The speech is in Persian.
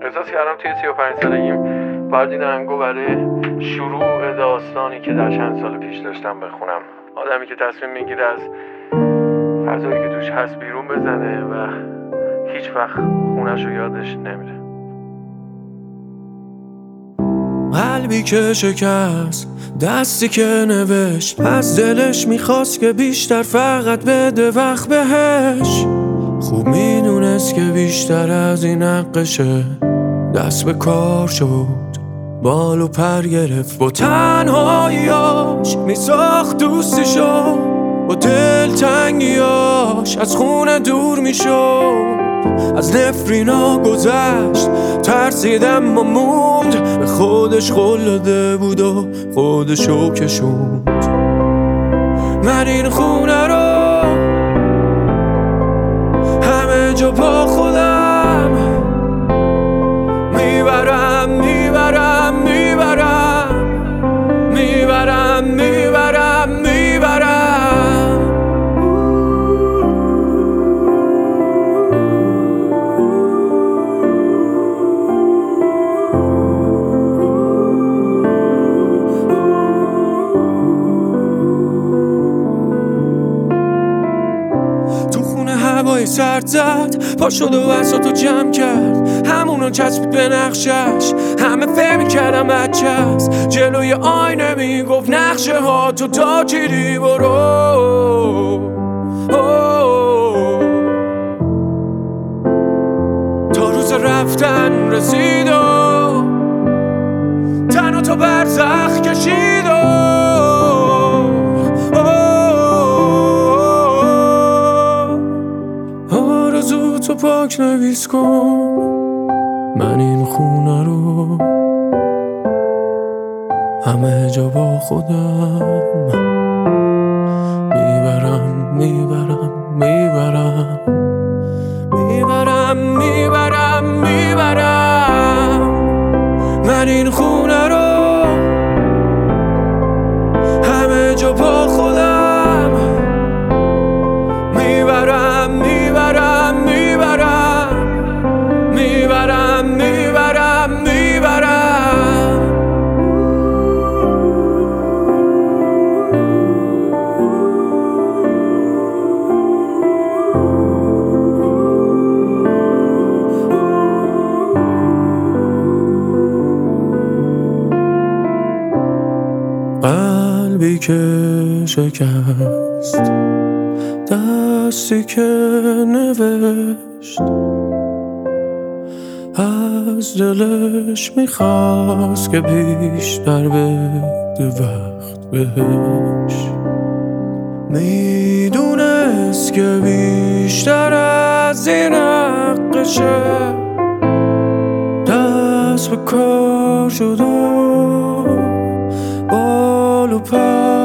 احساس کردم توی 35 سالگیم باید این آهنگو برای شروع داستانی که در چند سال پیش داشتم بخونم. آدمی که تصمیم میگیره از فضایی که توش هست بیرون بزنه و هیچ وقت خونش رو یادش نمیره. قلبی که شکست، دستی که نوشت، از دلش میخواست که بیشتر فقط بده وقت بهش. خوب میدونست که بیشتر از این حقشه، دست به کار شد، بال و پر گرفت. با تنهاییاش میساخت دوستیشو، با دلتنگیاش از خونه دور میشد. از نفرینا گذشت، ترسیدم و موند، به خودش قول داده بود و خودشو کشوند. من این خونه رو همه جا با خودم میبرم میبرم میبرم میبرم میبرم میبرم. تو خونه هوای سرد زد، پا شد و بساتو جمع کرد، همونو چسبید به نقشش. همه فهمی کردم بچه هست، جلوی آینه میگفت نقشه ها تو تا چیدی برو. تا روز رفتن رسید و تنها تو برزخ کشید و آرزو تو پاک نویس کن، من این خونه رو همه جا با خودم میبرم میبرم میبرم میبرم میبرم میبرم. من این خونه رو همه جا با خودم میبرم میبرم میبرم میبرم میبرم میبرم. قلبی که شکست، دستی که نوشت، از دلش میخواست که بیشتر بده وقت بهش. میدونست که بیشتر از این حقشه، دست به کار شد و بال و پر